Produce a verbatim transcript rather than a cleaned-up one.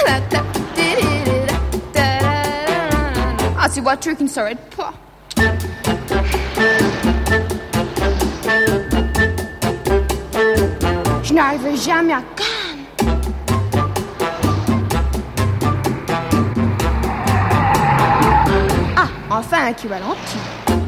Ah, ces voitures qui ne s'arrêtent pas. Je n'arriverai jamais à Cannes. Ah, enfin un équivalent.